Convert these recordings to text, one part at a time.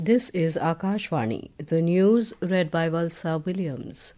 This is Akashvani, the news read by Valsa Williams.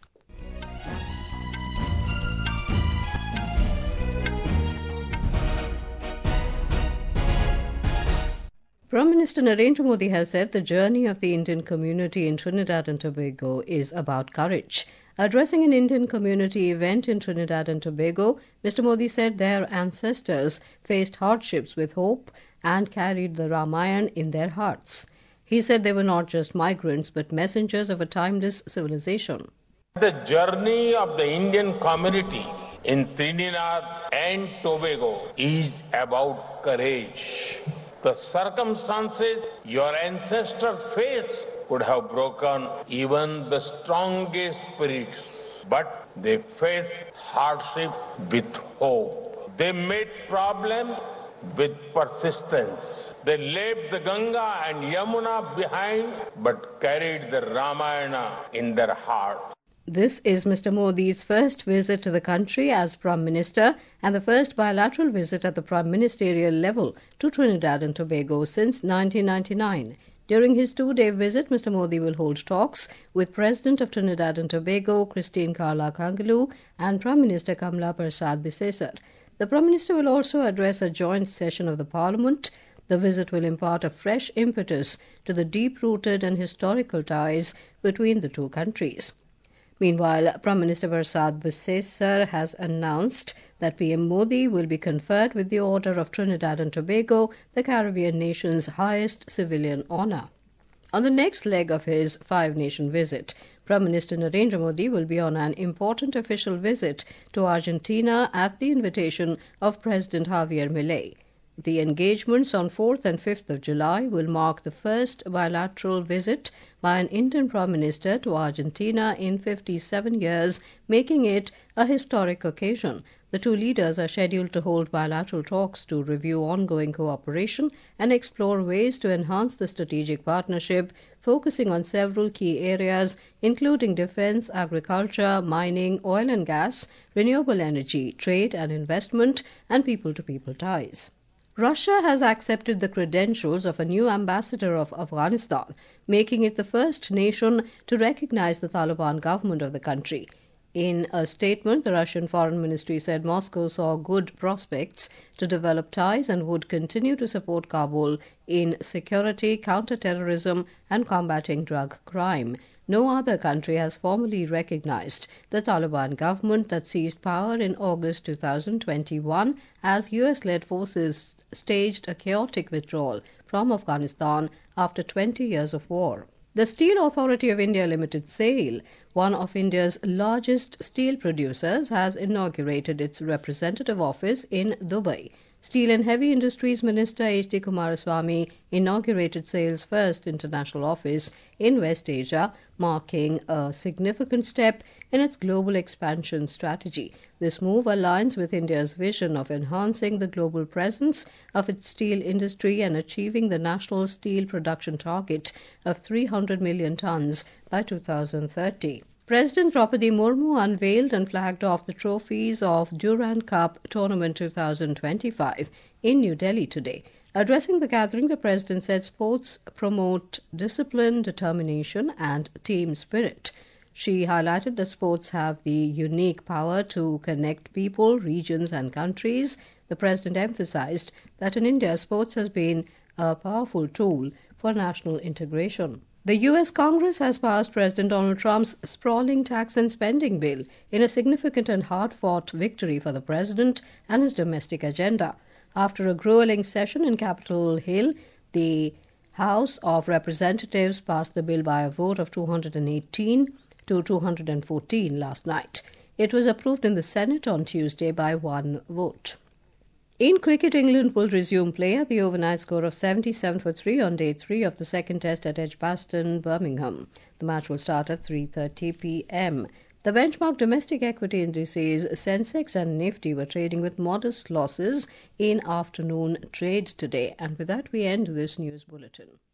Prime Minister Narendra Modi has said the journey of the Indian community in Trinidad and Tobago is about courage. Addressing an Indian community event in Trinidad and Tobago, Mr. Modi said their ancestors faced hardships with hope and carried the Ramayana in their hearts. He said they were not just migrants but messengers of a timeless civilization. The journey of the Indian community in Trinidad and Tobago is about courage. The circumstances your ancestors faced could have broken even the strongest spirits, but they faced hardship with hope. They met problems with persistence. They left the Ganga and Yamuna behind, but carried the Ramayana in their hearts. This is Mr. Modi's first visit to the country as Prime Minister and the first bilateral visit at the Prime Ministerial level to Trinidad and Tobago since 1999. During his two-day visit, Mr. Modi will hold talks with President of Trinidad and Tobago, Christine Carla Kangaloo, and Prime Minister Kamla Persad Bissessar. The Prime Minister will also address a joint session of the Parliament. The visit will impart a fresh impetus to the deep-rooted and historical ties between the two countries. Meanwhile, Prime Minister Persad Bissessar has announced that PM Modi will be conferred with the Order of Trinidad and Tobago, the Caribbean nation's highest civilian honour. On the next leg of his five-nation visit, Prime Minister Narendra Modi will be on an important official visit to Argentina at the invitation of President Javier Milei. The engagements on 4th and 5th of July will mark the first bilateral visit by an Indian Prime Minister to Argentina in 57 years, making it a historic occasion. The two leaders are scheduled to hold bilateral talks to review ongoing cooperation and explore ways to enhance the strategic partnership, focusing on several key areas, including defense, agriculture, mining, oil and gas, renewable energy, trade and investment, and people-to-people ties. Russia has accepted the credentials of a new ambassador of Afghanistan, making it the first nation to recognize the Taliban government of the country. In a statement, the Russian Foreign Ministry said Moscow saw good prospects to develop ties and would continue to support Kabul in security, counter-terrorism, and combating drug crime. No other country has formally recognized the Taliban government that seized power in August 2021 as US-led forces staged a chaotic withdrawal from Afghanistan after 20 years of war. The Steel Authority of India Limited, SAIL, one of India's largest steel producers, has inaugurated its representative office in Dubai. Steel and Heavy Industries Minister H.D. Kumaraswamy inaugurated SAIL's first international office in West Asia, marking a significant step in its global expansion strategy. This move aligns with India's vision of enhancing the global presence of its steel industry and achieving the national steel production target of 300 million tons by 2030. President Draupadi Murmu unveiled and flagged off the trophies of Durand Cup Tournament 2025 in New Delhi today. Addressing the gathering, the President said sports promote discipline, determination and team spirit. She highlighted that sports have the unique power to connect people, regions and countries. The President emphasized that in India, sports has been a powerful tool for national integration. The U.S. Congress has passed President Donald Trump's sprawling tax and spending bill in a significant and hard-fought victory for the president and his domestic agenda. After a grueling session in Capitol Hill, the House of Representatives passed the bill by a vote of 218 to 214 last night. It was approved in the Senate on Tuesday by one vote. In cricket, England will resume play at the overnight score of 77 for 3 on day 3 of the second test at Edgbaston, Birmingham. The match will start at 3:30 p.m. The benchmark domestic equity indices Sensex and Nifty were trading with modest losses in afternoon trade today. And with that, we end this news bulletin.